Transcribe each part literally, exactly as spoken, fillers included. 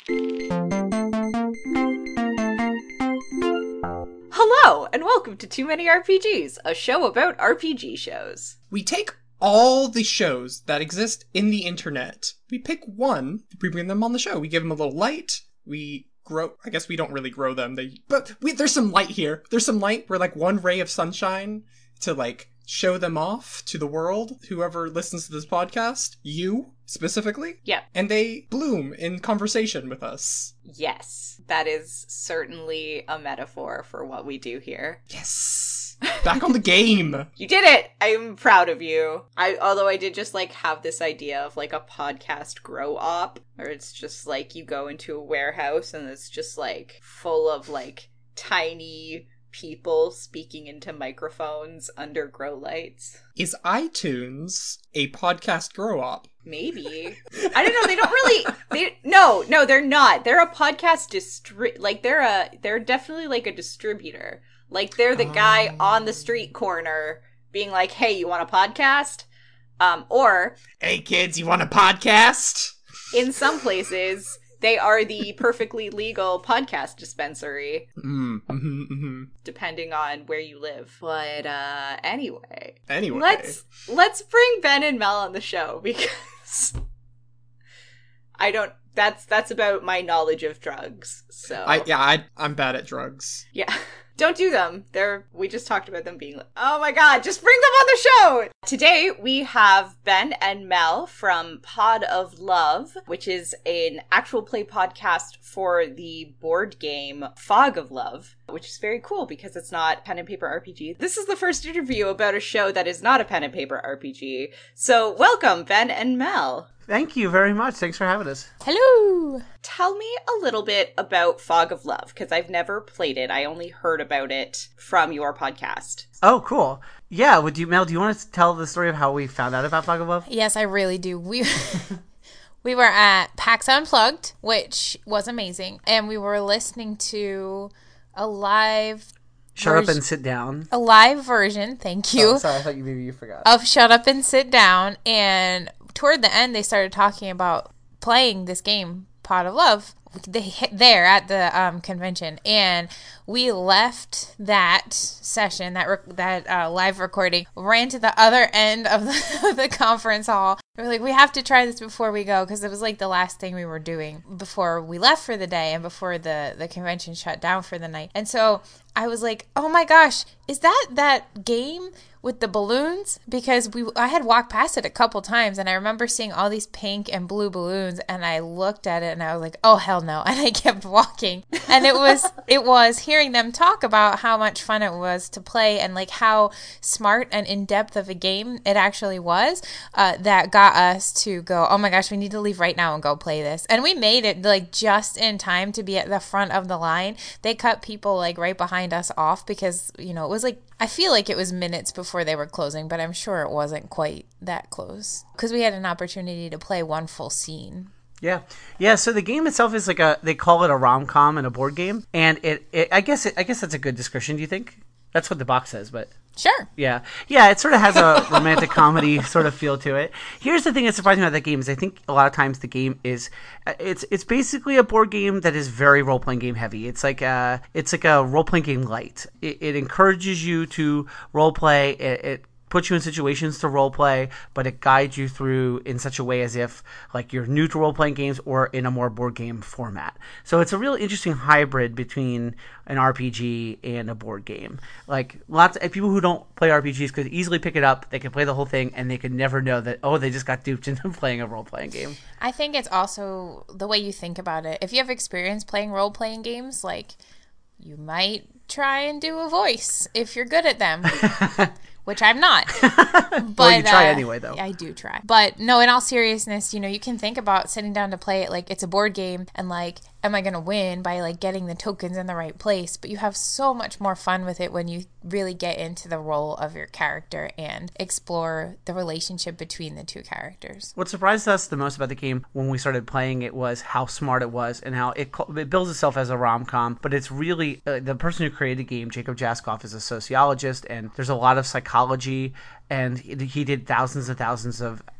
Hello, and welcome to Too Many R P Gs, a show about R P G shows. We take all the shows that exist in the internet. We pick one, we bring them on the show. We give them a little light. We grow, I guess we don't really grow them. They, but we, there's some light here. There's some light. We're like one ray of sunshine to like show them off to the world. Whoever listens to this podcast, you specifically. Yeah. And they bloom in conversation with us. Yes, that is certainly a metaphor for what we do here. Yes. Back on the game. You did it! I'm proud of you. I although I did just like have this idea of like a podcast grow op, where it's just like you go into a warehouse and it's just like full of like tiny people speaking into microphones under grow lights. Is iTunes a podcast grow op? Maybe. I don't know. They don't really. They no, no, they're not. They're a podcast distri. Like they're a. They're definitely like a distributor. Like they're the guy Oh. on the street corner being like, "Hey, you want a podcast?" Um, or Hey kids, you want a podcast? in some places, they are the perfectly legal podcast dispensary, Mm, mm-hmm, mm-hmm. depending on where you live. But uh, anyway, Anyway. let's let's bring Ben and Mel on the show because I don't. That's that's about my knowledge of drugs. So I yeah, I I'm bad at drugs. yeah. Don't do them. They're, we just talked about them being like, oh my god, just bring them on the show! Today we have Ben and Mel from Pod of Love, which is an actual play podcast for the board game Fog of Love, which is very cool because it's not pen and paper R P G. This is the first interview about a show that is not a pen and paper R P G. So welcome, Ben and Mel. Thank you very much. Thanks for having us. Hello! Tell me a little bit about Fog of Love, because I've never played it. I only heard about it from your podcast. Oh, cool. Yeah, would you, Mel, do you want to tell the story of how we found out about Fog of Love? Yes, I really do. We we were at PAX Unplugged, which was amazing, and we were listening to a live Shut version, up and sit down. a live version, thank you, Oh, sorry, I thought you maybe you forgot. of Shut Up and Sit Down, and toward the end they started talking about playing this game, Pod of Love, they, there at the um, convention, and we left that session, that rec- that uh, live recording, ran to the other end of the, the conference hall. We were like, we have to try this before we go, because it was like the last thing we were doing before we left for the day and before the, the convention shut down for the night. And so I was like, oh my gosh, is that that game with the balloons? Because we I had walked past it a couple times, and I remember seeing all these pink and blue balloons, and I looked at it and I was like, oh hell no, and I kept walking. And it was it was hearing them talk about how much fun it was to play and like how smart and in-depth of a game it actually was, uh, that got us to go, oh my gosh, we need to leave right now and go play this. And we made it like just in time to be at the front of the line. They cut people like right behind us off because, you know, it was like, I feel like it was minutes before they were closing, but I'm sure it wasn't quite that close because we had an opportunity to play one full scene. Yeah. Yeah, so the game itself is like a, they call it a rom-com and a board game. And it, it I guess it, I guess that's a good description, do you think? That's what the box says, but... Sure. Yeah. Yeah, it sort of has a romantic comedy sort of feel to it. Here's the thing that's surprising about that game is I think a lot of times the game is it's it's basically a board game that is very role-playing game heavy. It's like a, it's like a role-playing game light. It, it encourages you to role-play. It, it puts you in situations to role play, but it guides you through in such a way as if like you're new to role playing games or in a more board game format. So it's a real interesting hybrid between an R P G and a board game. Like lots of people who don't play R P Gs could easily pick it up, they could play the whole thing, and they could never know that, oh, they just got duped into playing a role playing game. I think it's also the way you think about it. If you have experience playing role playing games, like you might try and do a voice if you're good at them. Which I'm not. But well, you try uh, anyway, though. I do try. But no, in all seriousness, you know, you can think about sitting down to play it like it's a board game and like, am I going to win by like getting the tokens in the right place? But you have so much more fun with it when you really get into the role of your character and explore the relationship between the two characters. What surprised us the most about the game when we started playing it was how smart it was and how it, it bills itself as a rom-com, but it's really, uh, the person who created the game, Jacob Jaskoff, is a sociologist, and there's a lot of psychology, and he did thousands and thousands of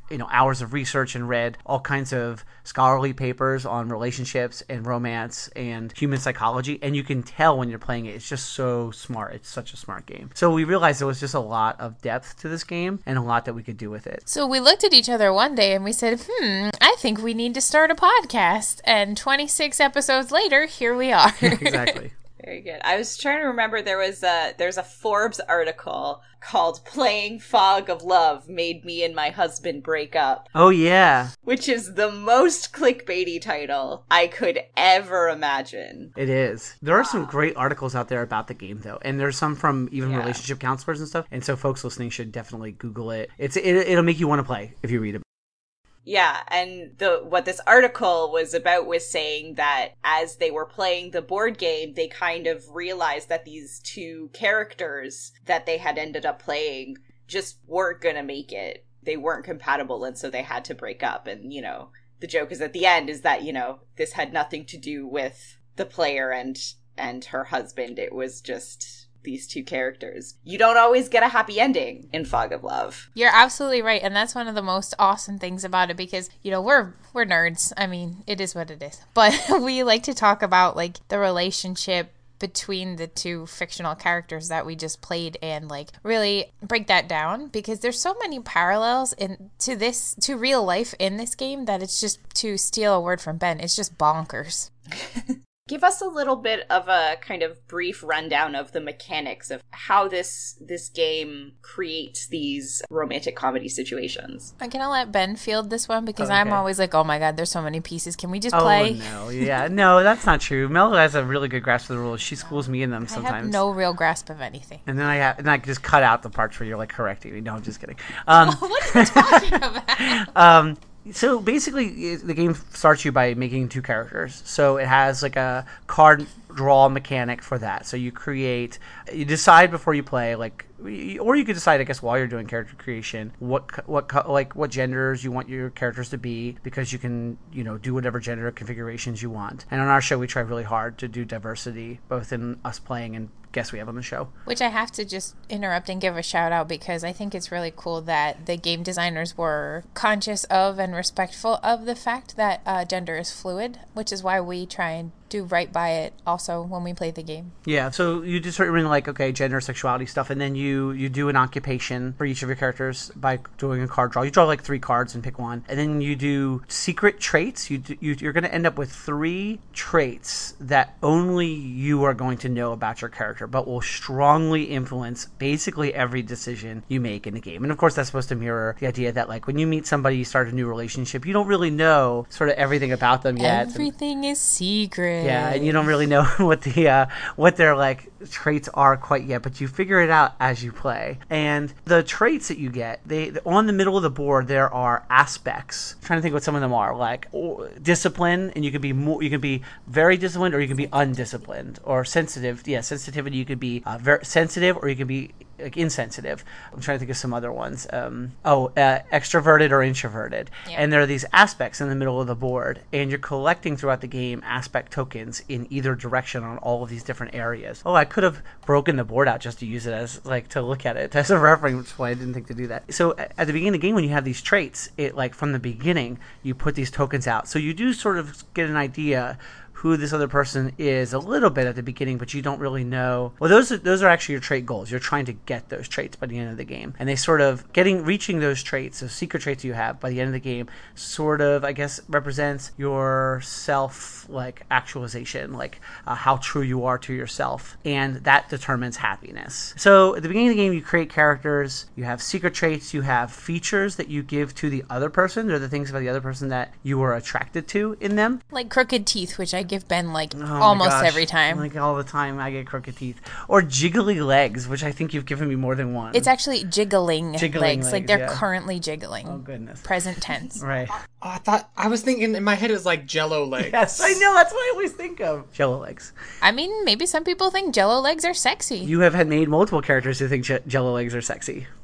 you know, hours of research and read all kinds of scholarly papers on relationships and romance and human psychology, and you can tell when you're playing it. It's just so smart. It's such a smart game. So we realized there was just a lot of depth to this game and a lot that we could do with it. So we looked at each other one day and we said, hmm, I think we need to start a podcast. And twenty-six episodes later, here we are. Exactly. Very good. I was trying to remember there was a there's a Forbes article called "Playing Fog of Love Made Me and My Husband Break Up." Oh yeah, which is the most clickbaity title I could ever imagine. It is. There are some great articles out there about the game though, and there's some from even yeah. relationship counselors and stuff. And so folks listening should definitely Google it. It's it, it'll make you want to play if you read it. Yeah, and the what this article was about was saying that as they were playing the board game, they kind of realized that these two characters that they had ended up playing just weren't gonna make it. They weren't compatible, and so they had to break up. And, you know, the joke is at the end is that, you know, this had nothing to do with the player and and her husband. It was just these two characters. You don't always get a happy ending in Fog of Love. You're absolutely right, and that's one of the most awesome things about it because, you know, we're we're nerds. I mean, it is what it is. But we like to talk about like the relationship between the two fictional characters that we just played and like really break that down because there's so many parallels in to this to real life in this game that it's just, to steal a word from Ben, it's just bonkers. Give us a little bit of a kind of brief rundown of the mechanics of how this this game creates these romantic comedy situations. I'm gonna let Ben field this one because Okay. I'm always like, oh my god, there's so many pieces. Can we just Oh play? no, yeah, no, that's not true. Mel has a really good grasp of the rules. She schools me in them I sometimes. have no real grasp of anything. And then I have, and I just cut out the parts where you're like correcting me. No, I'm just kidding. Um, What are you talking about? um, so basically, it- the game starts you by making two characters. So it has like a card draw mechanic for that. So you create, you decide before you play, like, or you could decide, I guess, while you're doing character creation, what co- what co- like what genders you want your characters to be, because you can, you know, do whatever gender configurations you want. And on our show, we try really hard to do diversity, both in us playing and guests we have on the show. Which I have to just interrupt and give a shout out because I think it's really cool that the game designers were conscious of and respectful of the fact that uh, gender is fluid, which is why we try and do right by it also when we play the game. Yeah, so you determine like, okay, gender, sexuality stuff, and then you you do an occupation for each of your characters by doing a card draw. You draw like three cards and pick one, and then you do secret traits. You, do, you you're going to end up with three traits that only you are going to know about your character, but will strongly influence basically every decision you make in the game. And of course, that's supposed to mirror the idea that like when you meet somebody, you start a new relationship, you don't really know sort of everything about them yet. Everything is secret. Yeah, and you don't really know what the uh, what their like traits are quite yet, but you figure it out as you play. And the traits that you get, they on the middle of the board there are aspects. I'm trying to think what some of them are, like or, discipline, and you can be more, you can be very disciplined, or you can be undisciplined, or sensitive. Yeah, sensitivity. You could be uh, very sensitive, or you could be like insensitive. I'm trying to think of some other ones. Um, oh, uh, extroverted or introverted. Yeah. And there are these aspects in the middle of the board, and you're collecting throughout the game aspect tokens in either direction on all of these different areas. Oh, I could have broken the board out just to use it as like to look at it as a reference point. I didn't think to do that. So at the beginning of the game, when you have these traits, it like from the beginning you put these tokens out, so you do sort of get an idea who this other person is a little bit at the beginning, but you don't really know. Well, those are, those are actually your trait goals. You're trying to get those traits by the end of the game. And they sort of, getting, reaching those traits, those secret traits you have by the end of the game, sort of, I guess, represents your self, like, actualization, like, uh, how true you are to yourself. And that determines happiness. So, at the beginning of the game, you create characters, you have secret traits, you have features that you give to the other person. They're the things about the other person that you were attracted to in them. Like crooked teeth, which I give Ben like Oh my almost gosh. every time. Like all the time, I get crooked teeth. Or jiggly legs, which I think you've given me more than one. It's actually jiggling, Jiggling legs. Like legs, they're yeah. currently jiggling. Oh, goodness. Present tense. Right. Oh, I thought I was thinking in my head it was like Jello legs. Yes, I know. That's what I always think of. Jello legs. I mean, maybe some people think Jello legs are sexy. You have had made multiple characters who think Je- Jello legs are sexy.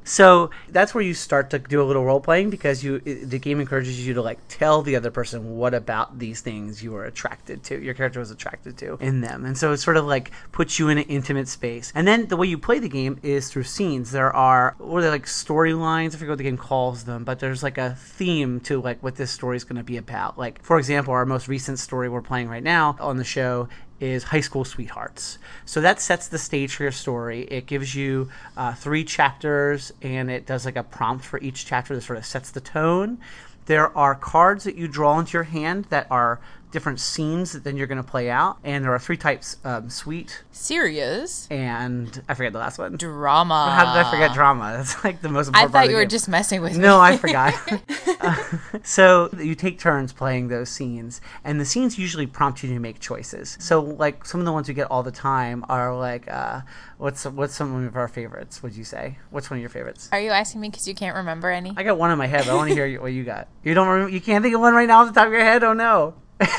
So that's where you start to do a little role playing, because you the game encourages you to like tell the other person what about these things you were attracted to, your character was attracted to in them. And so it sort of like puts you in an intimate space. And then the way you play the game is through scenes. There are, what are they, like storylines? I forget what the game calls them, but there's like a theme to like what this story is going to be about. Like, for example, our most recent story we're playing right now on the show is High School Sweethearts. So that sets the stage for your story. It gives you uh, three chapters, and it does like a prompt for each chapter that sort of sets the tone. There are cards that you draw into your hand that are different scenes that then you're going to play out. And there are three types, um, sweet, serious, and I forget the last one. Drama. How did I forget drama? That's like the most important I part thought of the you were game. just messing with me. No, I forgot. uh, so you take turns playing those scenes, and the scenes usually prompt you to make choices. So like some of the ones we get all the time are like, uh, what's what's some of our favorites, would you say? What's one of your favorites? Are you asking me because you can't remember any? I got one in my head, but I want to hear what you got. You don't remember, you can't think of one right now off the top of your head? Oh no.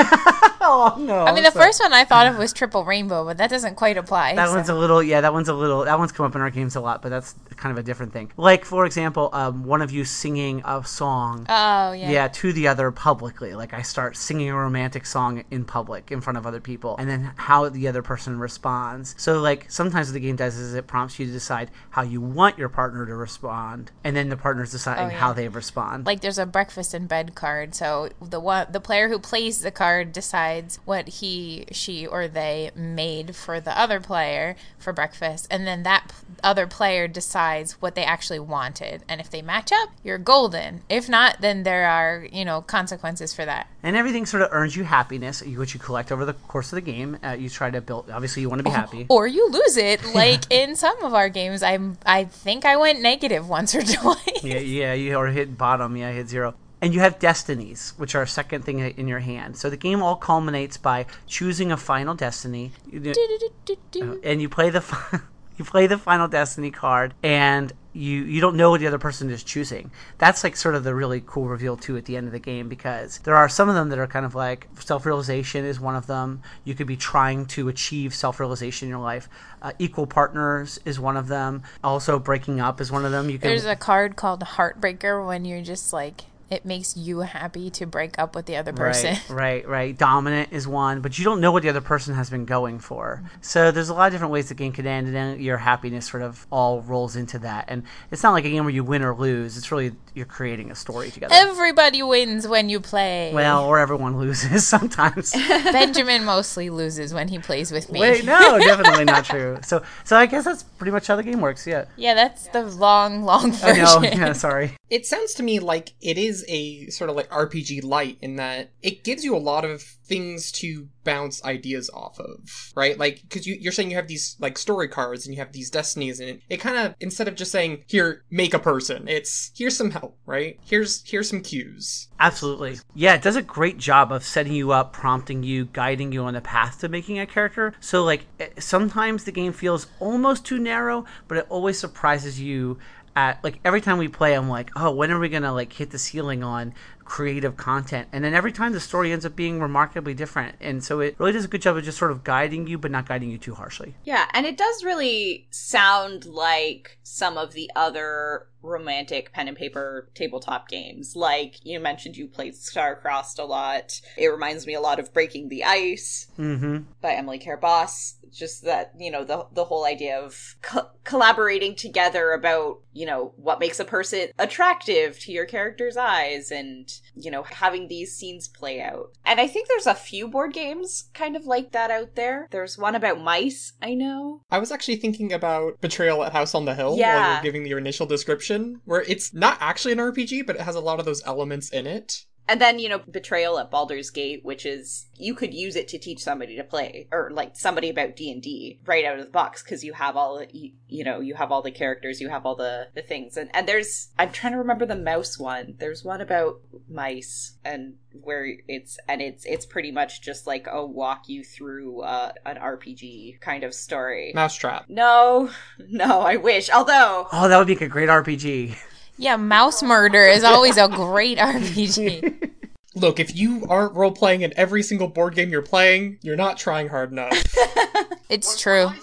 Oh no! I mean, the sorry. first one I thought of was Triple Rainbow, but that doesn't quite apply. That so. one's a little, yeah, that one's a little, that one's come up in our games a lot, but that's kind of a different thing. Like, for example, um, one of you singing a song. Oh, yeah. Yeah, to the other publicly. Like, I start singing a romantic song in public in front of other people, and then how the other person responds. So, like, sometimes what the game does is it prompts you to decide how you want your partner to respond, and then the partner's deciding Oh, yeah. how they respond. Like, there's a breakfast in bed card, so the one the player who plays the card decides what he, she, or they made for the other player for breakfast, and then that p- other player decides what they actually wanted. And if they match up, you're golden. If not, then there are, you know, consequences for that. And everything sort of earns you happiness, which you collect over the course of the game. Uh, you try to build, obviously you want to be happy. Or you lose it, like in some of our games. I I think I went negative once or twice. Yeah, yeah, you or hit bottom, yeah, hit zero. And you have destinies, which are a second thing in your hand. So the game all culminates by choosing a final destiny, Do-do-do-do-do. and you play the fi- you play the final destiny card, and you you don't know what the other person is choosing. That's like sort of the really cool reveal too at the end of the game, because there are some of them that are kind of like self-realization is one of them. You could be trying to achieve self-realization in your life. Uh, equal partners is one of them. Also, breaking up is one of them. You can. There's a card called Heartbreaker when you're just like, it makes you happy to break up with the other person. Right, right, right. Dominant is one, but you don't know what the other person has been going for. So there's a lot of different ways the game could end, and then your happiness sort of all rolls into that. And it's not like a game where you win or lose. It's really, you're creating a story together. Everybody wins when you play. Well, or everyone loses sometimes. Benjamin mostly loses when he plays with me. Wait, no, definitely not true. So so I guess that's pretty much how the game works, yeah. Yeah, that's the long, long I version. know, yeah, sorry. It sounds to me like it is a sort of like R P G light in that it gives you a lot of things to bounce ideas off of, right? Like, because you, you're saying you have these like story cards and you have these destinies, and it, it kind of, instead of just saying, here, make a person, it's, here's some help, right? Here's here's some cues. Absolutely. Yeah, it does a great job of setting you up, prompting you, guiding you on the path to making a character. So, like, sometimes the game feels almost too narrow, but it always surprises you. At, like, every time we play, I'm like, oh, when are we gonna like hit the ceiling on creative content? And then every time the story ends up being remarkably different, and so it really does a good job of just sort of guiding you, but not guiding you too harshly. Yeah, and it does really sound like some of the other romantic pen and paper tabletop games. Like, you mentioned you played Starcrossed a lot. It reminds me a lot of Breaking the Ice Mm-hmm. by Emily Care Boss. Just that, you know, the the whole idea of co- collaborating together about, you know, what makes a person attractive to your character's eyes, and, you know, having these scenes play out. And I think there's a few board games kind of like that out there. There's one about mice, I know. I was actually thinking about Betrayal at House on the Hill Yeah. while you were giving your initial description, where it's not actually an R P G, but it has a lot of those elements in it. And then, you know, Betrayal at Baldur's Gate, which is, you could use it to teach somebody to play, or, like, somebody about D and D right out of the box, because you have all, the, you, you know, you have all the characters, you have all the, the things. And, and there's, I'm trying to remember the mouse one. There's one about mice, and where it's, and it's, it's pretty much just like a walk you through uh, an R P G kind of story. Mousetrap. No, no, I wish. Although, Oh, that would make a great R P G. Yeah, Mouse Murder is always a great R P G. Look, if you aren't role-playing in every single board game you're playing, you're not trying hard enough. It's true.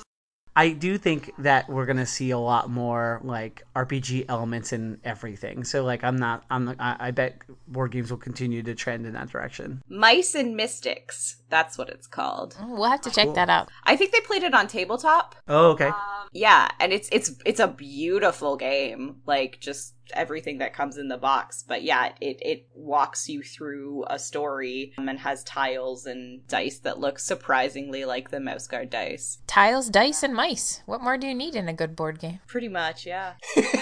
I do think that we're gonna see a lot more like R P G elements in everything. So like I'm not I'm I, I bet board games will continue to trend in that direction. Mice and Mystics. That's what it's called. We'll have to check Cool. that out. I think they played it on tabletop. Oh, okay. Um, yeah, and it's it's it's a beautiful game. Like just everything that comes in the box. But yeah, it it walks you through a story um, and has tiles and dice that look surprisingly like the Mouse Guard dice. Tiles, dice, and mice. What more do you need in a good board game? Pretty much, yeah.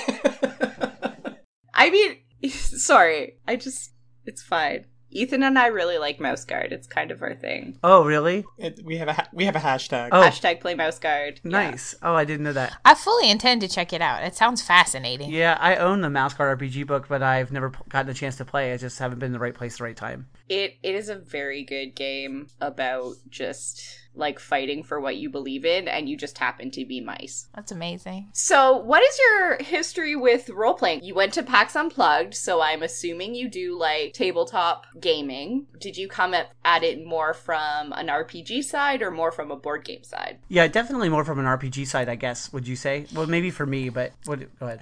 I mean, sorry. I just it's fine. Ethan and I really like Mouse Guard. It's kind of our thing. Oh, really? It, we have a ha- we have a hashtag. Oh. Hashtag play Mouse Guard. Yeah. Nice. Oh, I didn't know that. I fully intend to check it out. It sounds fascinating. Yeah, I own the Mouse Guard R P G book, but I've never p- gotten a chance to play. I just haven't been in the right place at the right time. It it is a very good game about just like fighting for what you believe in, and you just happen to be mice. That's amazing. So, what is your history with role playing? You went to PAX Unplugged, so I'm assuming you do like tabletop gaming. Did you come at, at it more from an R P G side or more from a board game side? Yeah, definitely more from an R P G side, I guess. Would you say? Well, maybe for me, but what? Go ahead.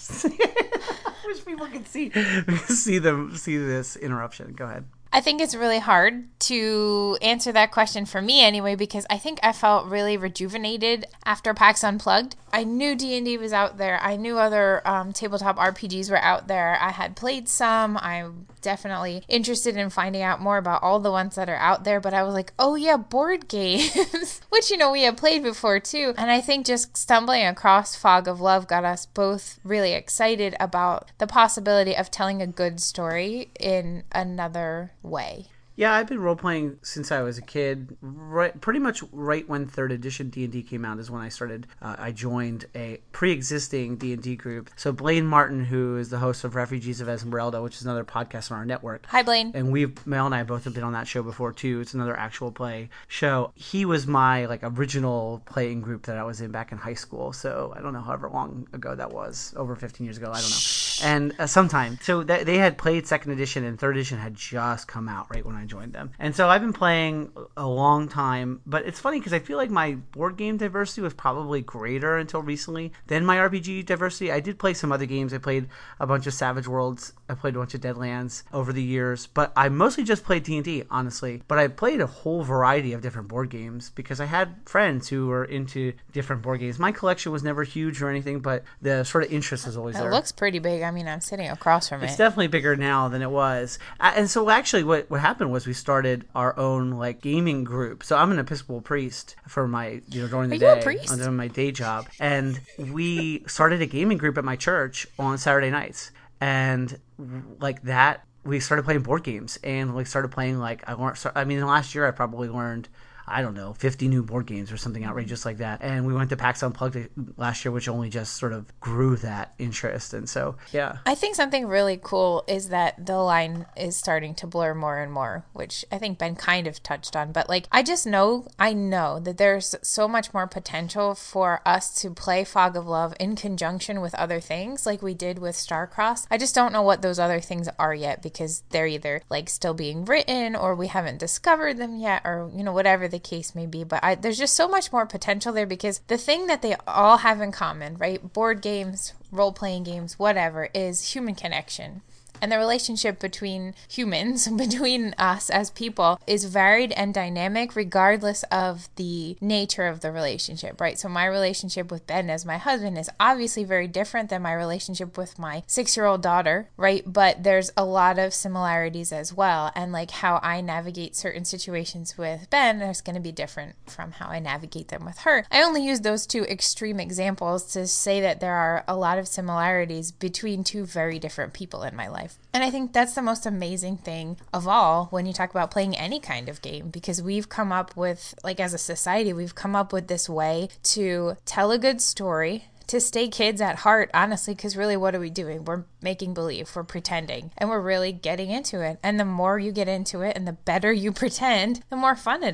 I wish people could see see them see this interruption. Go ahead. I think it's really hard to answer that question for me anyway, because I think I felt really rejuvenated after PAX Unplugged. I knew D and D was out there. I knew other um, tabletop R P Gs were out there. I had played some. I'm definitely interested in finding out more about all the ones that are out there, but I was like, oh yeah, board games, which, you know, we had played before too. And I think just stumbling across Fog of Love got us both really excited about the possibility of telling a good story in another way. Yeah, I've been role-playing since I was a kid. Right, pretty much right when third edition D and D came out is when I started. Uh, I joined a pre-existing D and D group. So Blaine Martin, who is the host of Refugees of Esmeralda, which is another podcast on our network. Hi, Blaine. And we've, Mel and I both have been on that show before, too. It's another actual play show. He was my, like, original playing group that I was in back in high school. So I don't know however long ago that was. Over fifteen years ago, I don't know. And uh, sometime. So th- they had played second edition, and third edition had just come out right when I joined them. And so I've been playing a long time, but it's funny because I feel like my board game diversity was probably greater until recently than my R P G diversity. I did play some other games. I played a bunch of Savage Worlds. I played a bunch of Deadlands over the years, but I mostly just played D and D, honestly. But I played a whole variety of different board games because I had friends who were into different board games. My collection was never huge or anything, but the sort of interest was always It there. looks pretty big. I mean, I'm sitting across from It's it. definitely bigger now than it was. Uh, and so actually what, what happened was we started our own like gaming group. So I'm an Episcopal priest for my, you know, during the Are day. you a priest? I'm doing my day job. And we started a gaming group at my church on Saturday nights. And like that, we started playing board games and like started playing like, I learned, I mean, last year I probably learned, I don't know, fifty new board games or something outrageous like that. And we went to PAX Unplugged last year, which only just sort of grew that interest. And so, yeah. I think something really cool is that the line is starting to blur more and more, which I think Ben kind of touched on. But like, I just know, I know that there's so much more potential for us to play Fog of Love in conjunction with other things like we did with Starcross. I just don't know what those other things are yet because they're either like still being written or we haven't discovered them yet or, you know, whatever the case may be. But I, there's just so much more potential there because the thing that they all have in common, right? Board games, role-playing games, whatever, is human connection. And the relationship between humans, between us as people, is varied and dynamic regardless of the nature of the relationship, right? So my relationship with Ben as my husband is obviously very different than my relationship with my six-year-old daughter, right? But there's a lot of similarities as well. And like how I navigate certain situations with Ben is going to be different from how I navigate them with her. I only use those two extreme examples to say that there are a lot of similarities between two very different people in my life. And I think that's the most amazing thing of all when you talk about playing any kind of game, because we've come up with, like as a society, we've come up with this way to tell a good story, to stay kids at heart, honestly, because really what are we doing? We're making believe, we're pretending, and we're really getting into it. And the more you get into it and the better you pretend, the more fun it is.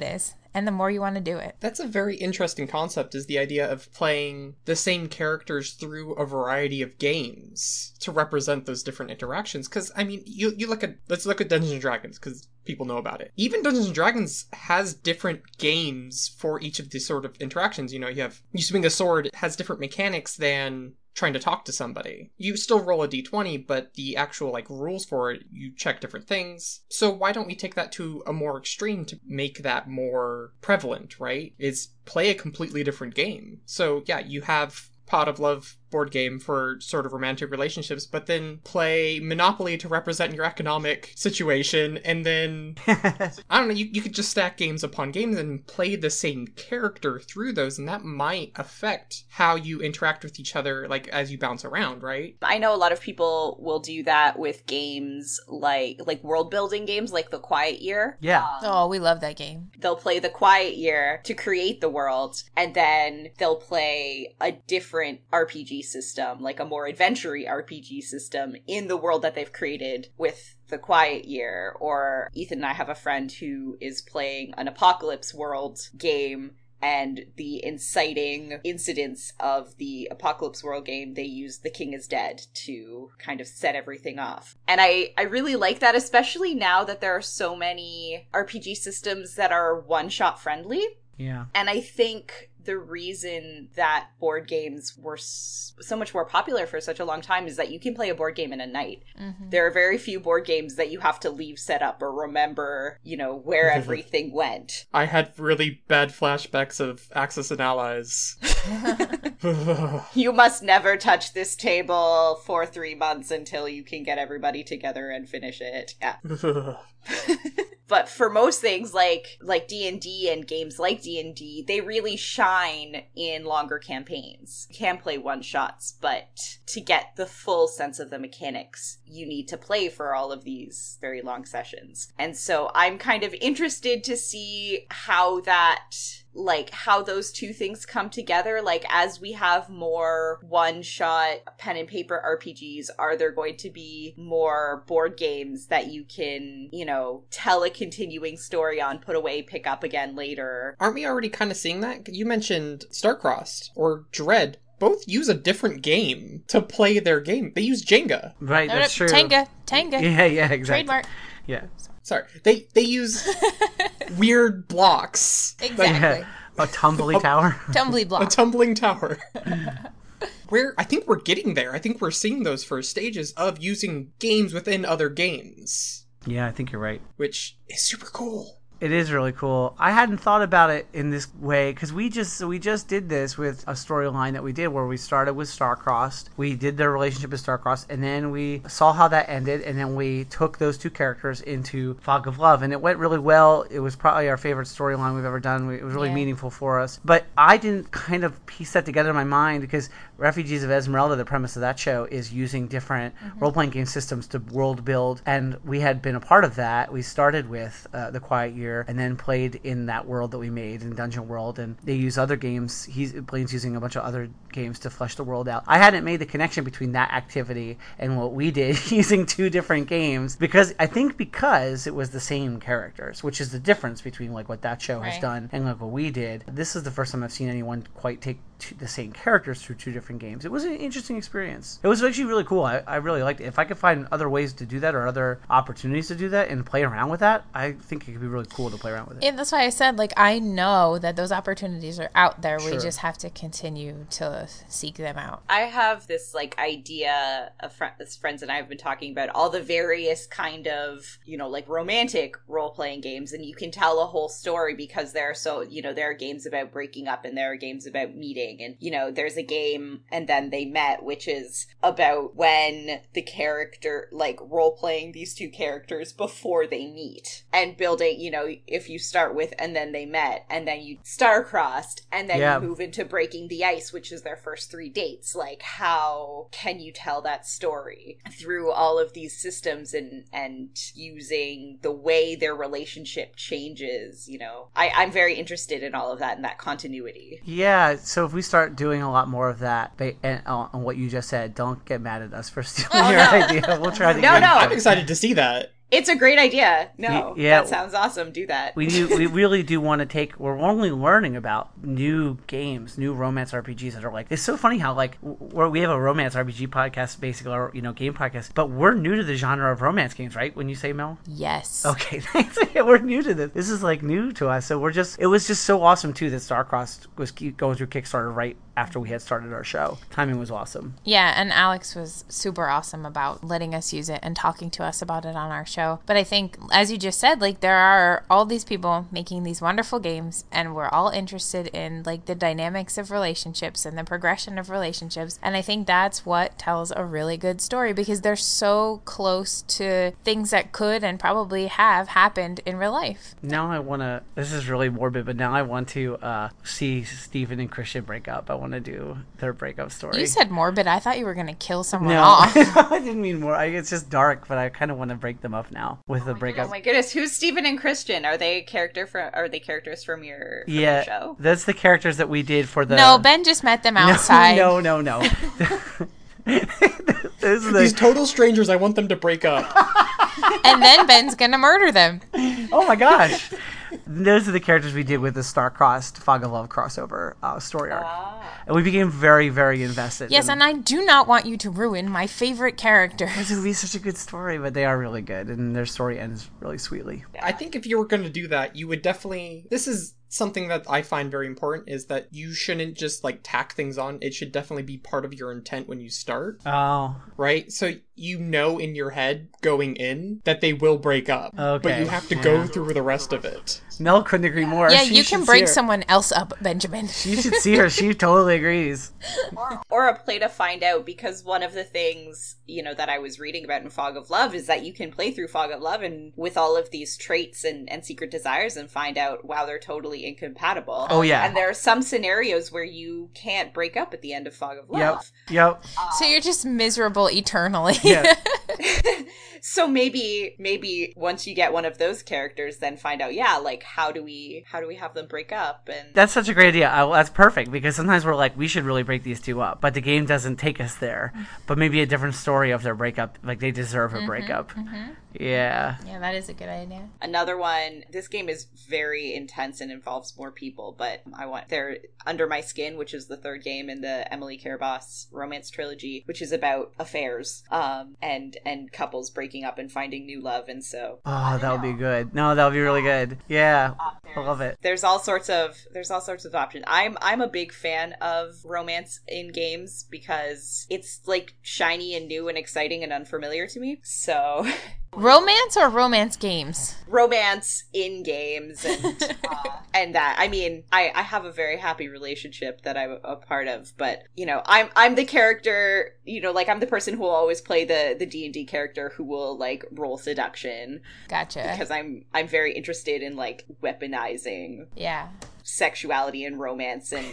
and the more you want to do it. That's a very interesting concept, is the idea of playing the same characters through a variety of games to represent those different interactions. Because, I mean, you, you look at, let's look at Dungeons and Dragons, because people know about it. Even Dungeons and Dragons has different games for each of these sort of interactions. You know, you have, you swing a sword, it has different mechanics than trying to talk to somebody. You still roll a d twenty, but the actual, like, rules for it, you check different things. So why don't we take that to a more extreme to make that more prevalent, right? Is play a completely different game. So, yeah, you have Pot of Love board game for sort of romantic relationships, but then play Monopoly to represent your economic situation, and then I don't know, you, you could just stack games upon games and play the same character through those, and that might affect how you interact with each other, like, as you bounce around, right? I know a lot of people will do that with games like like world building games like The Quiet Year. Yeah. Um, Oh, we love that game. They'll play The Quiet Year to create the world, and then they'll play a different R P G system, like a more adventure-y R P G system in the world that they've created with The Quiet Year. Or Ethan and I have a friend who is playing an Apocalypse World game, and the inciting incidents of the Apocalypse World game, they use The King is Dead to kind of set everything off. And I, I really like that, especially now that there are so many R P G systems that are one-shot friendly. Yeah. And I think the reason that board games were s- so much more popular for such a long time is that you can play a board game in a night. Mm-hmm. There are very few board games that you have to leave set up or remember, you know, where everything went. I had really bad flashbacks of Axis and Allies. You must never touch this table for three months until you can get everybody together and finish it. Yeah. But for most things like like D and D and games like D and D, they really shine in longer campaigns. You can play one-shots, but to get the full sense of the mechanics, you need to play for all of these very long sessions. And so I'm kind of interested to see how that... like how those two things come together. Like, as we have more one-shot pen and paper R P Gs, are there going to be more board games that you can, you know, tell a continuing story on, put away, pick up again later? Aren't we already kind of seeing that? You mentioned Starcrossed or Dread. Both use a different game to play their game. They use Jenga. Right, No, that's no, true. Tenga. Tenga. Yeah, yeah, exactly. Trademark. Yeah. Sorry. They they use weird blocks. Exactly. Yeah. A tumbly tower. Tumbly A block. tumbling tower. Where I think we're getting there. I think we're seeing those first stages of using games within other games. Yeah, I think you're right. Which is super cool. It is really cool. I hadn't thought about it in this way because we just we just did this with a storyline that we did where we started with Starcrossed. We did their relationship with Starcrossed, and then we saw how that ended, and then we took those two characters into Fog of Love, and it went really well. It was probably our favorite storyline we've ever done. It was really Yeah. meaningful for us. But I didn't kind of piece that together in my mind because Refugees of Esmeralda, the premise of that show, is using different mm-hmm. role-playing game systems to world build, and we had been a part of that. We started with uh, The Quiet Year, and then played in that world that we made in Dungeon World, and they use other games. He's Blaine's using a bunch of other games to flesh the world out. I hadn't made the connection between that activity and what we did using two different games because I think because it was the same characters, which is the difference between like what that show Right. has done and like what we did. This is the first time I've seen anyone quite take two, the same characters through two different games. It was an interesting experience. It was actually really cool. I, I really liked it. If I could find other ways to do that or other opportunities to do that and play around with that, I think it could be really cool to play around with it. And that's why I said, like, I know that those opportunities are out there. We Sure. just have to continue to seek them out. I have this like idea of fr- this friends and I have been talking about all the various kind of, you know, like romantic role-playing games, and you can tell a whole story because there are so, you know, there are games about breaking up and there are games about meeting, and, you know, there's a game And Then They Met, which is about when the character, like, role-playing these two characters before they meet and building, you know, if you start with And Then They Met, and then you star-crossed, and then Yeah. you move into Breaking the Ice, which is their first three dates. Like, how can you tell that story through all of these systems and and using the way their relationship changes, you know? I, I'm very interested in all of that and that continuity. Yeah, so if we start doing a lot more of that, ba- and uh, on what you just said, don't get mad at us for stealing Oh, your no. idea. We'll try to No, get no. I'm excited to see that. It's a great idea. No, Y- yeah. that sounds awesome. Do that. We do. We really do want to take. We're only learning about new games, new romance R P Gs that are like. It's so funny how like where we have a romance R P G podcast, basically, or you know, game podcast, but we're new to the genre of romance games, right? When you say Mel. Yes. Okay, thanks. Yeah, we're new to this. This is like new to us, so we're just. It was just so awesome too that Starcrossed was keep going through Kickstarter right after we had started our show. Timing was awesome. Yeah, and Alex was super awesome about letting us use it and talking to us about it on our show. But I think, as you just said, like there are all these people making these wonderful games, and we're all interested in like the dynamics of relationships and the progression of relationships. And I think that's what tells a really good story, because they're so close to things that could and probably have happened in real life. Now I want to. This is really morbid, but now I want to uh, see Steven and Christian break up. I want to do their breakup story. You said morbid. I thought you were going to kill someone no, off. I didn't mean more. I, it's just dark, but I kind of want to break them up now with the breakup. Oh my goodness, who's Steven and Christian? Are they character from? Are they characters from your, from yeah, your show? That's the characters that we did for the. No, Ben just met them outside. No, no, no, no. This is the... These total strangers, I want them to break up. And then Ben's gonna murder them. Oh my gosh. Those are the characters we did with the Star-Crossed Fog of Love crossover uh, story arc. Ah. And we became very, very invested. Yes, in... and I do not want you to ruin my favorite characters. This would be such a good story, but they are really good, and their story ends really sweetly. I think if you were going to do that, you would definitely... This is something that I find very important, is that you shouldn't just, like, tack things on. It should definitely be part of your intent when you start. Oh. Right? So you know in your head, going in, that they will break up. Okay. But you have to yeah. go through the rest of it. Mel couldn't agree more. Yeah, She you can should break see her. someone else up, Benjamin. You should see her. She totally agrees. Or, or a play to find out, because one of the things, you know, that I was reading about in Fog of Love is that you can play through Fog of Love and with all of these traits and, and secret desires and find out, wow, they're totally incompatible. Oh, yeah. And there are some scenarios where you can't break up at the end of Fog of Love. Yep. Yep. So you're just miserable eternally. Yeah. So maybe maybe once you get one of those characters, then find out, yeah, like how do we how do we have them break up? And That's such a great idea. I, that's perfect, because sometimes we're like, we should really break these two up, but the game doesn't take us there. But maybe a different story of their breakup, like they deserve a Mm-hmm, breakup. mm-hmm. Yeah. Yeah, that is a good idea. another one, this game is very intense and involves more people, but I want they're Under My Skin, which is the third game in the Emily Carabas romance trilogy, which is about affairs um and and couples breaking up and finding new love. And so Oh, that would be good. No, that would be really good. Yeah. I love it. there's all sorts of there's all sorts of options. I'm I'm a big fan of romance in games because it's like shiny and new and exciting and unfamiliar to me. So Romance or romance games? romance in games and uh, and that I mean I, I have a very happy relationship that I'm a part of, but you know I'm I'm the character, you know, like I'm the person who will always play the the D and D character who will like roll seduction Gotcha. because I'm I'm very interested in like weaponizing Yeah. sexuality and romance and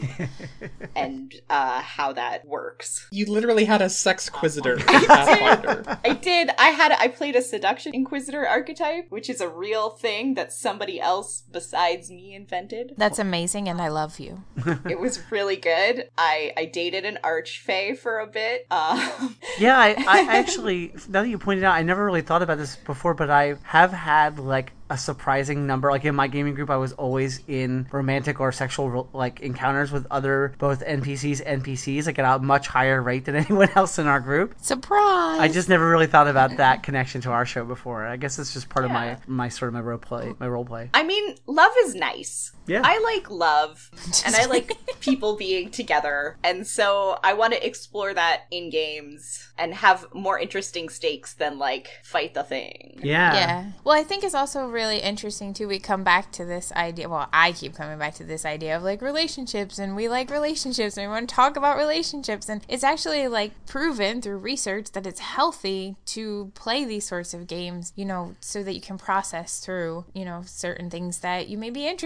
and uh how that works. You literally had a sex quisitor in Pathfinder. I did. I had. I played a seduction inquisitor archetype, which is a real thing that somebody else besides me invented. That's amazing, and I love you. It was really good. I I dated an archfey for a bit. Um, Yeah, I, I actually, now that you pointed out, I never really thought about this before, but I have had like a surprising number. Like in my gaming group, I was always in romantic or sexual like encounters with other both N P Cs, N P Cs, like at a much higher rate than anyone else in our group. Surprise! I just never really thought about that connection to our show before. I guess it's just part of my my sort of my role play, my role play. I mean, love is nice. Yeah. I like love, and I like people being together, and so I want to explore that in games and have more interesting stakes than like fight the thing. Yeah. Yeah. Well, I think it's also really interesting too. We come back to this idea. Well, I keep coming back to this idea of like relationships, and we like relationships, and we want to talk about relationships. And it's actually like proven through research that it's healthy to play these sorts of games, you know, so that you can process through, you know, certain things that you may be interested in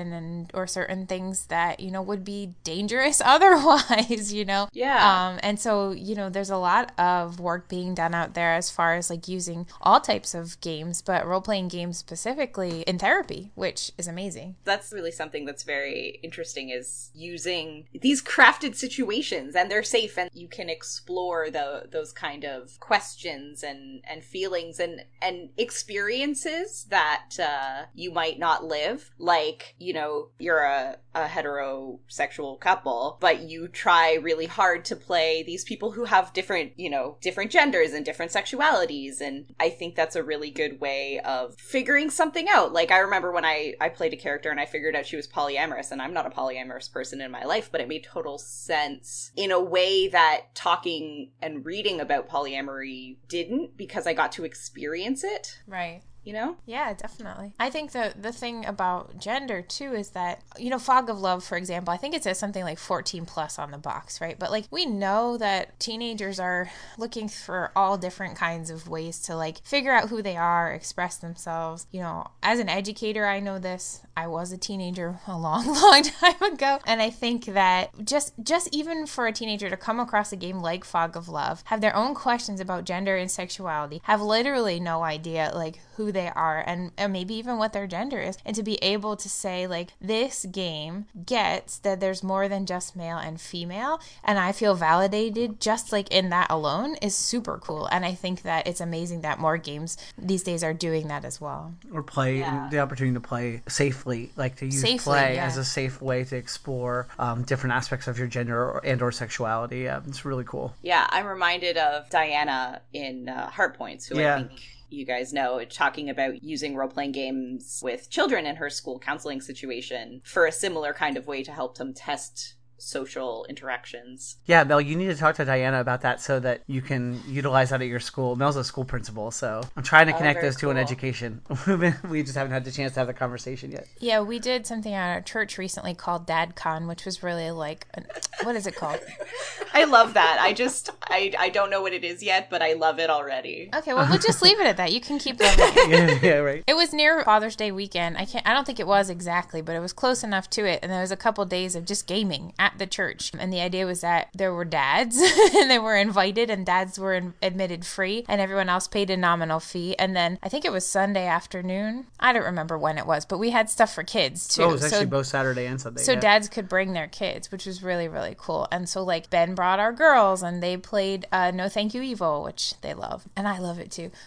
children and or certain things that, you know, would be dangerous otherwise, you know? Yeah. Um, and so, you know, there's a lot of work being done out there as far as like using all types of games, but role-playing games specifically in therapy, which is amazing. That's really something that's very interesting, is using these crafted situations, and they're safe, and you can explore the those kind of questions and and feelings and and experiences that uh you might not live. Like, you know, you're a, a heterosexual couple, but you try really hard to play these people who have different, you know, different genders and different sexualities, and I think that's a really good way of figuring something out. Like, I remember when I, I played a character and I figured out she was polyamorous, and I'm not a polyamorous person in my life, but it made total sense in a way that talking and reading about polyamory didn't, because I got to experience it. Right. You know? Yeah, definitely. I think the the thing about gender too is that, you know, Fog of Love, for example, I think it says something like fourteen plus on the box, right? But like, we know that teenagers are looking for all different kinds of ways to like figure out who they are, express themselves. You know, as an educator, I know this. I was a teenager a long, long time ago. And I think that just just even for a teenager to come across a game like Fog of Love, have their own questions about gender and sexuality, have literally no idea like who they are and, and maybe even what their gender is, and to be able to say like, this game gets that there's more than just male and female, and I feel validated just like in that alone, is super cool. And I think that it's amazing that more games these days are doing that as well. Or play, Yeah. the opportunity to play safely, like to use Safely, play yeah. as a safe way to explore um, different aspects of your gender or, and or sexuality. Yeah, it's really cool. Yeah, I'm reminded of Diana in uh, Heart Points, who Yeah. I think you guys know, talking about using role-playing games with children in her school counseling situation for a similar kind of way to help them test social interactions. Yeah, Mel, you need to talk to Diana about that so that you can utilize that at your school. Mel's a school principal, so I'm trying to Oh, connect very those two in cool. education. We just haven't had the chance to have the conversation yet. Yeah, we did something at our church recently called DadCon, which was really like, an, what is it called? I love that. I just, I, I don't know what it is yet, but I love it already. Okay, well, we'll just leave it at that. You can keep loving it. yeah, yeah, right. It was near Father's Day weekend. I can't. I don't think it was exactly, but it was close enough to it. And there was a couple days of just gaming at the church. And the idea was that there were dads, and they were invited, and dads were in, admitted free, and everyone else paid a nominal fee. And then I think it was Sunday afternoon. I don't remember when it was, but we had stuff for kids too. Oh, it was actually so, both Saturday and Sunday. so yeah. dads could bring their kids, which was really, really cool. And so like Ben brought our girls, and they played uh, No Thank You Evil, which they love, and I love it too.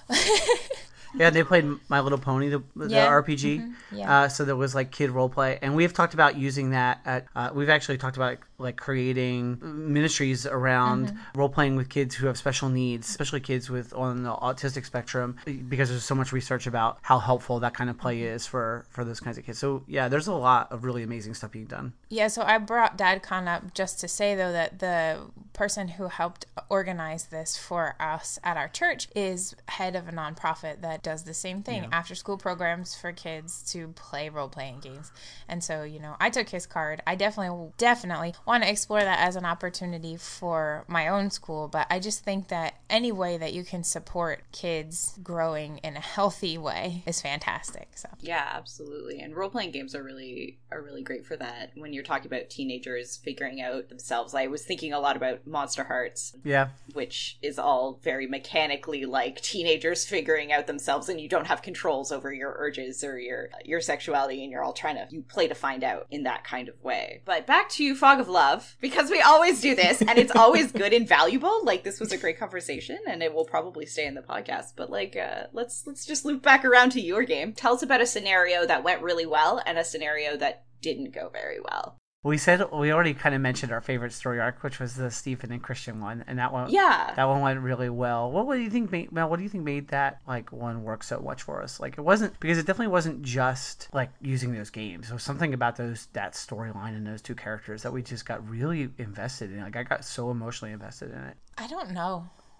Yeah, they played My Little Pony, the, the Yeah. R P G. Mm-hmm. Yeah. Uh, so there was like kid role play, and we've talked about using that. At, uh, we've actually talked about like creating ministries around Mm-hmm. role playing with kids who have special needs, especially kids with on the autistic spectrum, because there's so much research about how helpful that kind of play Mm-hmm. is for for those kinds of kids. So yeah, there's a lot of really amazing stuff being done. Yeah, so I brought DadCon up just to say, though, that the person who helped organize this for us at our church is head of a nonprofit that does the same thing, after school programs for kids to play role-playing games. And so, you know, I took his card. I definitely, definitely want to explore that as an opportunity for my own school, but I just think that any way that you can support kids growing in a healthy way is fantastic. So Yeah, absolutely. And role-playing games are really are really great for that. When you're talking about teenagers figuring out themselves, I was thinking a lot about Monster Hearts, Yeah. which is all very mechanically like teenagers figuring out themselves, and you don't have controls over your urges or your your sexuality, and you're all trying to you play to find out in that kind of way. But back to Fog of Love, because we always do this, and it's always good and valuable. Like, this was a great conversation, and it will probably stay in the podcast. But like, uh, let's let's just loop back around to your game. Tell us about a scenario that went really well and a scenario that didn't go very well. We said we already kind of mentioned our favorite story arc, which was the Stephen and Christian one, and that one, Yeah. that one went really well. What, what do you think, made, Mel? What do you think made that like one work so much for us? Like, it wasn't because it definitely wasn't just like using those games. There was something about those that storyline and those two characters that we just got really invested in. Like, I got so emotionally invested in it. I don't know.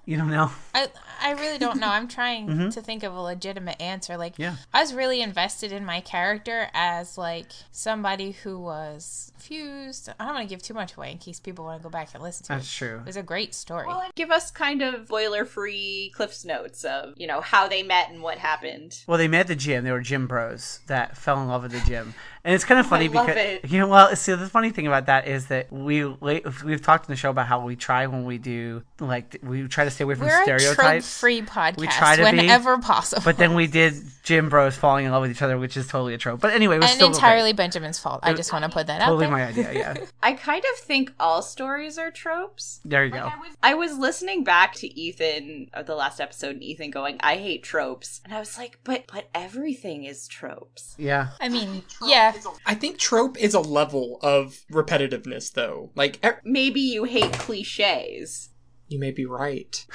You don't know? I I really don't know. I'm trying Mm-hmm. to think of a legitimate answer. Like, Yeah. I was really invested in my character as like somebody who was fused. I don't want to give too much away in case people want to go back and listen to it. That's true. It was a great story. Well, give us kind of spoiler-free Cliff's Notes of, you know, how they met and what happened. Well, they met at the gym. They were gym bros that fell in love at the gym. And it's kind of funny I love because, it. you know, well, see, the funny thing about that is that we, we've talked in the show about how we try when we do, like, we try to stay away from We're a stereotypes. trope-free podcast We try to be, whenever possible. But then we did gym bros falling in love with each other, which is totally a trope. But anyway, it was and still entirely great. Benjamin's fault. I just want to put that out Totally there. my idea, yeah. I kind of think all stories are tropes. There you go. I was listening back to Ethan, uh, the last episode, and Ethan going, I hate tropes. And I was like, but but everything is tropes. Yeah. I mean, yeah. I think trope is a level of repetitiveness, though. Like, e- Maybe you hate cliches. you may be right.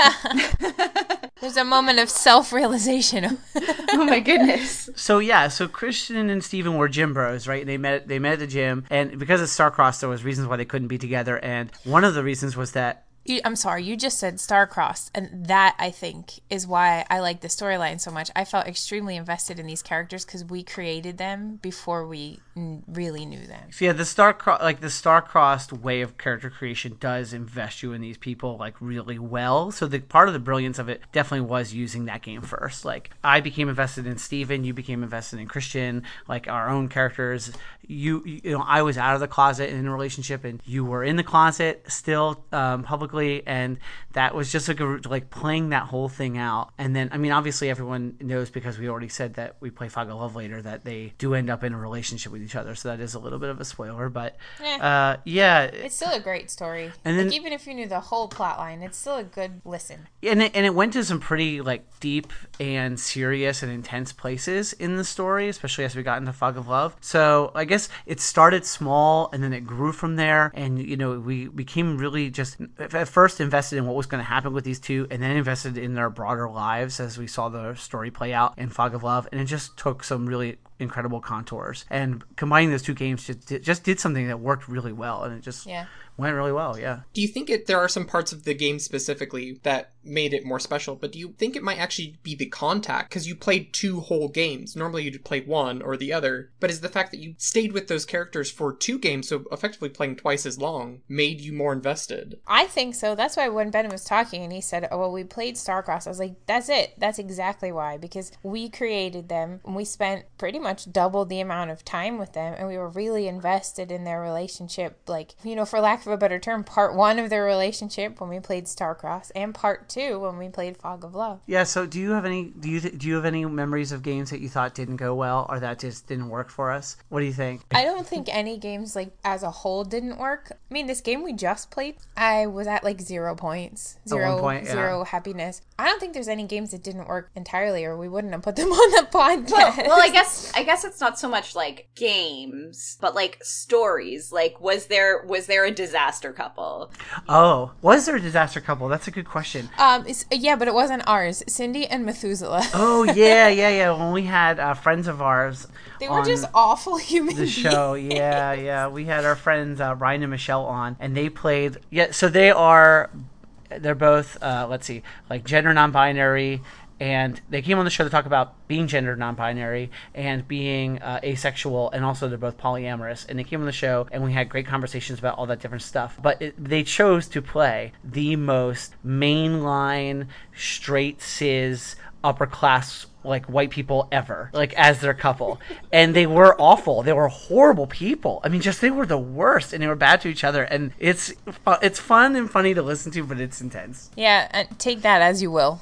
There's a moment of self-realization. Oh my goodness. So yeah, so Christian and Steven were gym bros, right? They met they met at the gym, and because of Starcross, there was reasons why they couldn't be together, and one of the reasons was that You, I'm sorry, you just said star-crossed, and that, I think, is why I like the storyline so much. I felt extremely invested in these characters because we created them before we n- really knew them. So yeah, the star cro- like the star-crossed way of character creation does invest you in these people like really well. So the part of the brilliance of it definitely was using that game first. Like I became invested in Steven, you became invested in Christian, like our own characters. You you know, I was out of the closet in a relationship, and you were in the closet still um, publicly, and that was just like a, like playing that whole thing out. And then I mean, obviously everyone knows because we already said that we play Fog of Love later that they do end up in a relationship with each other. So that is a little bit of a spoiler, but Eh. uh, yeah, It's still a great story. And then- like, even if you knew the whole plot line, it's still a good listen. and it, and it went to some pretty like deep and serious and intense places in the story, especially as we got into Fog of Love. So I guess it started small and then it grew from there, and you know we became really just at first invested in what was going to happen with these two, and then invested in their broader lives as we saw the story play out in Fog of Love, and it just took some really incredible contours, and combining those two games just did, just did something that worked really well, and it just Yeah. went really well. Yeah. Do you think it, there are some parts of the game specifically that made it more special, but do you think it might actually be the contact? Because you played two whole games. Normally you'd play one or the other, but is the fact that you stayed with those characters for two games, so effectively playing twice as long, made you more invested? I think so. That's why when Ben was talking and he said, oh, well, we played Starcross, I was like, that's it. That's exactly why. Because we created them and we spent pretty much double the amount of time with them, and we were really invested in their relationship. Like, you know, for lack of a better term, part one of their relationship when we played Starcross, and part two when we played Fog of Love. Yeah. So, do you have any? Do you do you have any memories of games that you thought didn't go well, or that just didn't work for us? What do you think? I don't think any games, like, as a whole didn't work. I mean, this game we just played, I was at, like, zero points. At one Zero, point, yeah. zero happiness. I don't think there's any games that didn't work entirely, or we wouldn't have put them on the podcast. Well, well, I guess I guess it's not so much like games, but like stories. Like, was there was there a disaster couple? Oh, was there a disaster couple? That's a good question. Um, it's, yeah, but it wasn't ours. Cindy and Methuselah. Oh yeah, yeah, yeah. When we had uh, friends of ours, They were on just awful human the beings. show. Yeah, yeah. We had our friends uh, Ryan and Michelle on, and they played. Yeah, so they are. They're both. Uh, let's see, like gender non-binary. And they came on the show to talk about being gender non-binary and being uh, asexual, and also they're both polyamorous. And they came on the show, and we had great conversations about all that different stuff. But it, they chose to play the most mainline, straight cis, upper class, like white people ever, like as their couple. And they were awful. They were horrible people. I mean, just they were the worst, and they were bad to each other. And it's fu- it's fun and funny to listen to, but it's intense. Yeah, and take that as you will.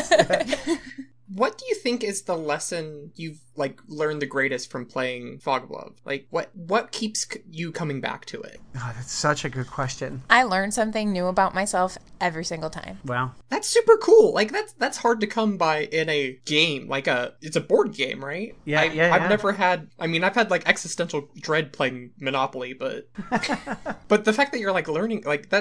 What do you think is the lesson you've like learned the greatest from playing Fog of Love? Like, what what keeps c- you coming back to it? Oh, that's such a good question. I learned something new about myself every single time. Wow. That's super cool. Like, that's that's hard to come by in a game. Like a, it's a board game, right? Yeah, I, yeah, I've yeah. never had. I mean, I've had like existential dread playing Monopoly, but but the fact that you're like learning, like that's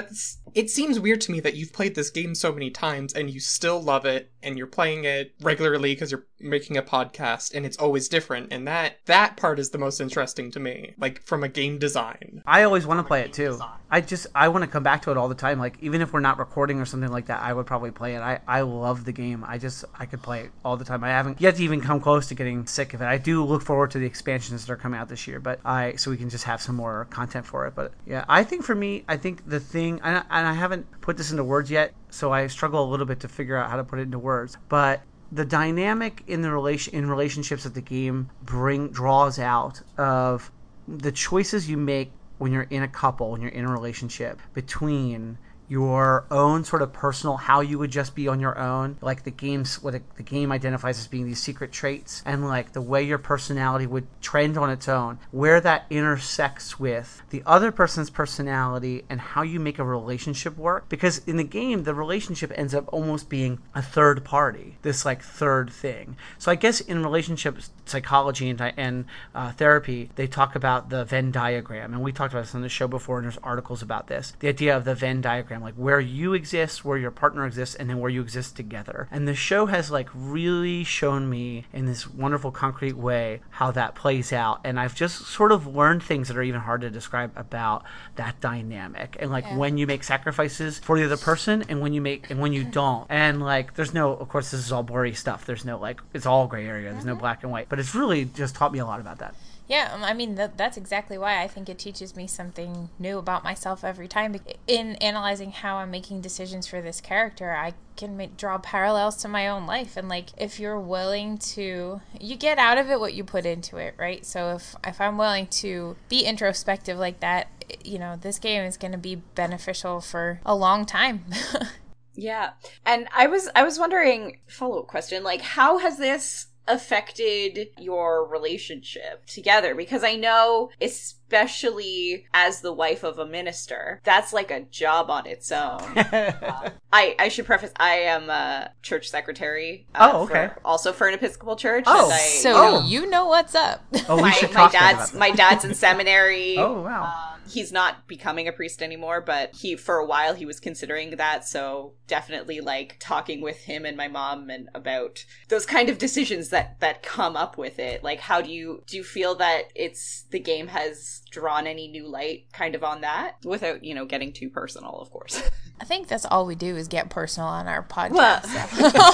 It seems weird to me that you've played this game so many times and you still love it and you're playing it regularly because you're making a podcast and it's always different. And that that part is the most interesting to me, like from a game design. I always want to play it too. I just, I want to come back to it all the time. Like, even if we're not recording or something like that, I would probably play it. I, I love the game. I just, I could play it all the time. I haven't yet to even come close to getting sick of it. I do look forward to the expansions that are coming out this year, but I, so we can just have some more content for it. But yeah, I think for me, I think the thing, and I, and I haven't put this into words yet, so I struggle a little bit to figure out how to put it into words, but the dynamic in the relation in relationships that the game bring draws out of the choices you make when you're in a couple, when you're in a relationship, between your own sort of personal, how you would just be on your own, like the game's what it, the game identifies as being these secret traits, and like the way your personality would trend on its own, where that intersects with the other person's personality and how you make a relationship work. Because in the game, the relationship ends up almost being a third party, this like third thing. So I guess in relationship psychology and, and uh, therapy, they talk about the Venn diagram, and we talked about this on the show before, and there's articles about this, the idea of the Venn diagram, like where you exist, where your partner exists, and then where you exist together. And the show has like really shown me in this wonderful concrete way how that plays out. And I've just sort of learned things that are even hard to describe about that dynamic. And like yeah. when you make sacrifices for the other person and when you make and when you don't. And like there's no, of course this is all blurry stuff. There's no like, it's all gray area. There's mm-hmm. no black and white. But it's really just taught me a lot about that. Yeah, I mean, that, that's exactly why I think it teaches me something new about myself every time. In analyzing how I'm making decisions for this character, I can make, draw parallels to my own life. And, like, if you're willing to, you get out of it what you put into it, right? So if, if I'm willing to be introspective like that, you know, this game is going to be beneficial for a long time. Yeah. And I was, I was wondering, follow-up question, like, how has this affected your relationship together? Because I know, especially as the wife of a minister, that's like a job on its own. uh, I, I should preface, I am a church secretary. Uh, oh, okay. For, also for an Episcopal church. Oh, and I, so oh. you know what's up. Oh, we my, should my talk dad's about my dad's in seminary. Oh, wow. Um, he's not becoming a priest anymore, but he for a while he was considering that. So definitely like talking with him and my mom and about those kind of decisions that that come up with it. Like, how do you do you feel that it's the game has drawn any new light kind of on that without, you know, getting too personal, of course? I think that's all we do is get personal on our podcast. Well, so.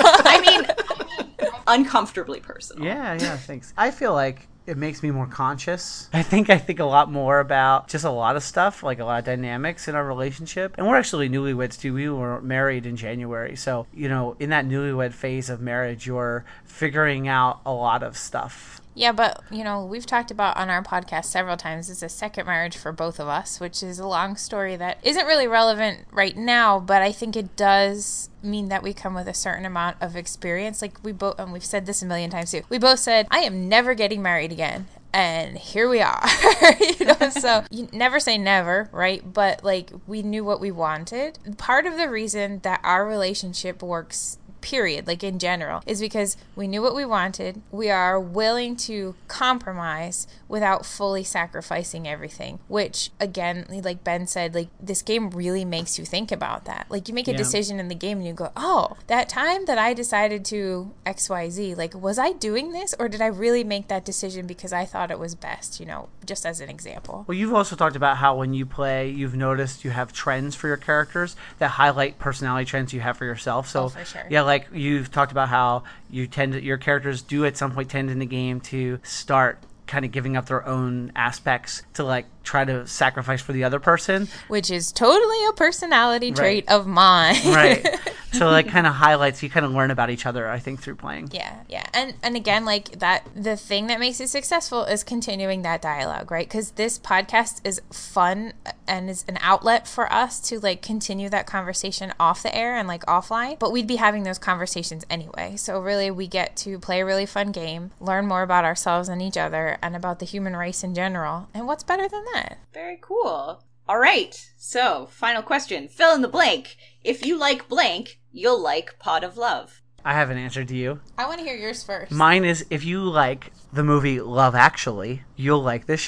I mean, uncomfortably personal. Yeah, yeah, thanks. I feel like it makes me more conscious. I think I think a lot more about just a lot of stuff, like a lot of dynamics in our relationship. And we're actually newlyweds too. We were married in January. So, you know, in that newlywed phase of marriage, you're figuring out a lot of stuff. Yeah, but, you know, we've talked about on our podcast several times, it's a second marriage for both of us, which is a long story that isn't really relevant right now, but I think it does mean that we come with a certain amount of experience. Like we both, and we've said this a million times too, we both said, I am never getting married again. And here we are, you know, so you never say never, right? But like we knew what we wanted. Part of the reason that our relationship works period, like in general, is because we knew what we wanted. We are willing to compromise without fully sacrificing everything, which again, like Ben said, like this game really makes you think about that. Like you make a yeah. decision in the game and you go, oh, that time that I decided to X Y Z, like was I doing this or did I really make that decision because I thought it was best, you know, just as an example. Well, you've also talked about how when you play, you've noticed you have trends for your characters that highlight personality trends you have for yourself. So oh, for sure. yeah, like you've talked about how you tend to, your characters do at some point tend in the game to start kind of giving up their own aspects to like try to sacrifice for the other person, which is totally a personality trait right. of mine. Right. So like kind of highlights, you kind of learn about each other, I think, through playing. Yeah, yeah. And and again, like that, the thing that makes it successful is continuing that dialogue, right? Because this podcast is fun and is an outlet for us to like continue that conversation off the air and like offline, but we'd be having those conversations anyway. So really we get to play a really fun game, learn more about ourselves and each other and about the human race in general. And what's better than that? Very cool. All right. So, final question. Fill in the blank. If you like blank, you'll like Pod of Love. I have an answer to you. I want to hear yours first. Mine is if you like the movie Love Actually, you'll like this show.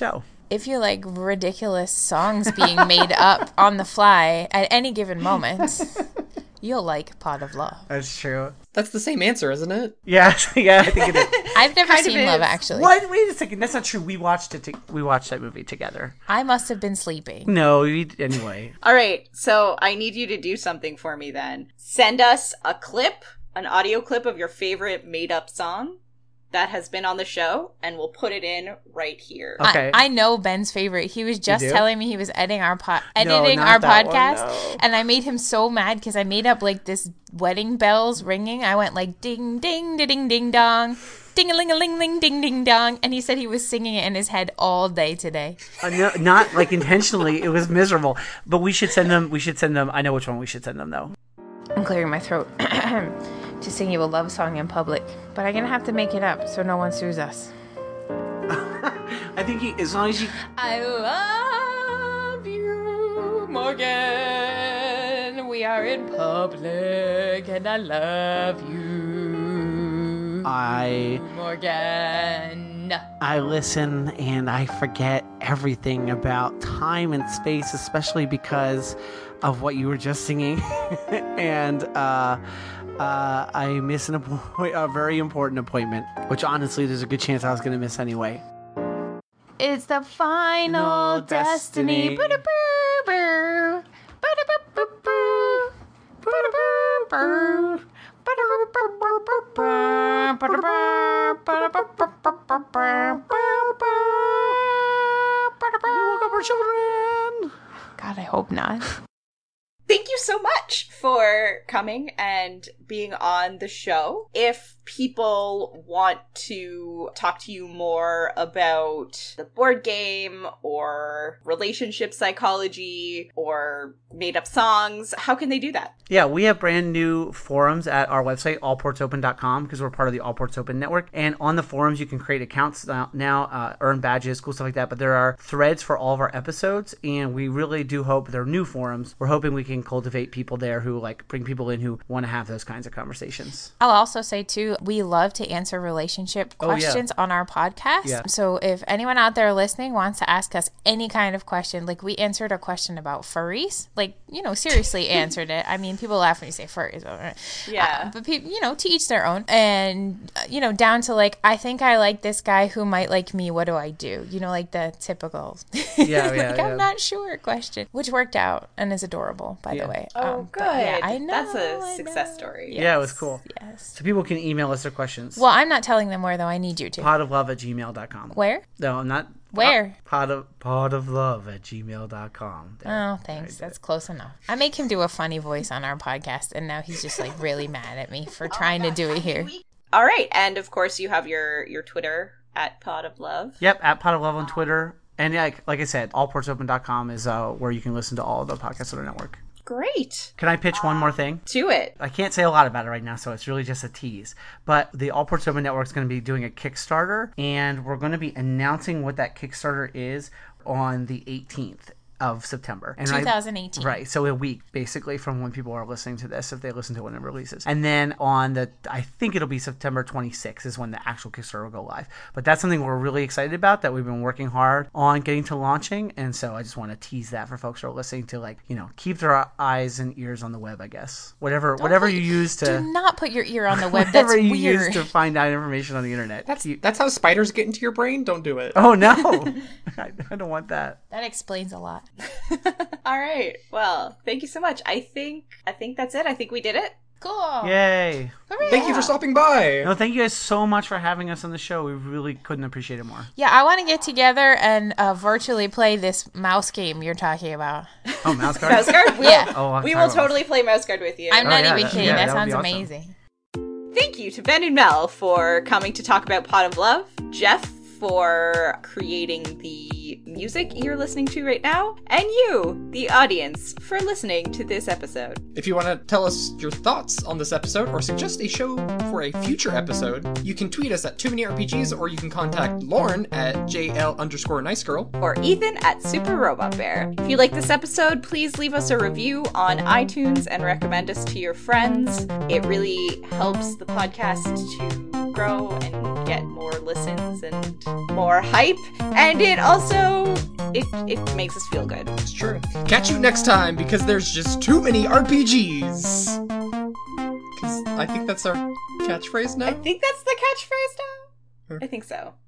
if you like ridiculous songs being made up on the fly at any given moment, you'll like Pot of Love. That's true. That's the same answer, isn't it? Yeah, yeah, I think it is. I've never Kind of seen Love is. Actually. What? Wait a second. That's not true. We watched it. To- we watched that movie together. I must have been sleeping. No, we, anyway. All right, so I need you to do something for me then. Send us a clip, an audio clip of your favorite made-up song that has been on the show, and we'll put it in right here. Okay. I, I know Ben's favorite. He was just do? telling me he was editing our po- No, editing not our that one, podcast, no. and I made him so mad because I made up like this wedding bells ringing. I went like ding ding da ding ding dong, ding a ling a ling ling ding ding dong, and he said he was singing it in his head all day today. Uh, no, not like intentionally. It was miserable. But we should send them. We should send them. I know which one we should send them though. I'm clearing my throat to sing you a love song in public, but I'm gonna have to make it up so no one sues us. I think he, as long as you. I love you, Morgan. We are in public, and I love you, I Morgan. I listen and I forget everything about time and space, especially because of what you were just singing, and uh, uh, I miss an appoint- a very important appointment, which honestly, there's a good chance I was going to miss anyway. It's the final No destiny. destiny. Ba-da-boo-boo. Ba-da-boo-boo-boo. Ba-da-boo-boo. Ba-da-boo-boo-boo. Ba-da-boo. Ba-da-boo. You woke up our children. God, I hope not. Thank you so much for coming and being on the show. If people want to talk to you more about the board game or relationship psychology or made up songs, how can they do that? Yeah, we have brand new forums at our website, all ports open dot com, because we're part of the All Ports Open network. And on the forums, you can create accounts now, now uh, earn badges, cool stuff like that. But there are threads for all of our episodes, and we really do hope they're new forums. We're hoping we can cultivate people there who like bring people in who want to have those kinds of conversations. I'll also say, too, we love to answer relationship Oh, yeah. questions on our podcast. Yeah. So if anyone out there listening wants to ask us any kind of question, like we answered a question about furries, like, you know, seriously answered it. I mean, people laugh when you say furries. Yeah. Uh, but, people, you know, to each their own. And, uh, you know, down to like, I think I like this guy who might like me. What do I do? You know, like the typical, Yeah, like, yeah, yeah. I'm not sure question, which worked out and is adorable, by Yeah. the way. Oh, Um, good. but yeah, I know. That's a I success know. story. Yeah, it was cool. Yes. So people can email us their questions. Well, I'm not telling them where, though. I need you to. pot of love at gmail dot com. Where? No, I'm not. Where? Pot of, pot of love at gmail dot com. Oh, thanks. That's close enough. I make him do a funny voice on our podcast, and now he's just like really mad at me for trying to do it here. All right. And of course, you have your, your Twitter at Pod of Love. Yep, at Pot of Love on Twitter. And yeah, like, like I said, all ports open dot com is uh, where you can listen to all of the podcasts on our network. Great. Can I pitch one more thing? Do it. I can't say a lot about it right now, so it's really just a tease. But the All Ports Open Network is going to be doing a Kickstarter, and we're going to be announcing what that Kickstarter is on the eighteenth of September. And I- twenty eighteen. Right, so a week basically from when people are listening to this, if they listen to it when it releases. And then on the, I think it'll be September twenty-sixth is when the actual Kickstarter will go live. But that's something we're really excited about that we've been working hard on getting to launching. And so I just want to tease that for folks who are listening to, like, you know, keep their eyes and ears on the web, I guess. Whatever, whatever put- you use to. Do not put your ear on the web. That's Whatever you weird. use to find out information on the internet. That's You- that's how spiders get into your brain. Don't do it. oh no, I, I don't want that. That explains a lot. All right. Well, thank you so much. I think I think that's it. I think we did it. Cool. Yay! Thank you for stopping by. No, thank you guys so much for having us on the show. We really couldn't appreciate it more. Yeah, I want to get together and uh, virtually play this mouse game you're talking about. Oh, mouse card. Mouse Guard? We'll, Yeah. Oh, I'll we talk will about totally play Mouse Guard with you. I'm Oh, not yeah, even that- kidding. yeah, that that would sounds be awesome. amazing. Thank you to Ben and Mel for coming to talk about Pot of Love, Jeff for creating the music you're listening to right now, and you, the audience, for listening to this episode. If you want to tell us your thoughts on this episode or suggest a show for a future episode, you can tweet us at Too Many R P Gs, or you can contact Lauren at JL underscore nice girl. Or Ethan at Super Robot Bear. If you like this episode, please leave us a review on iTunes and recommend us to your friends. It really helps the podcast to grow and get more listens and more hype, and it also it it makes us feel good. It's true. Catch you next time, because there's just too many R P Gs. Because I think that's our catchphrase now. I think that's the catchphrase now. I think so.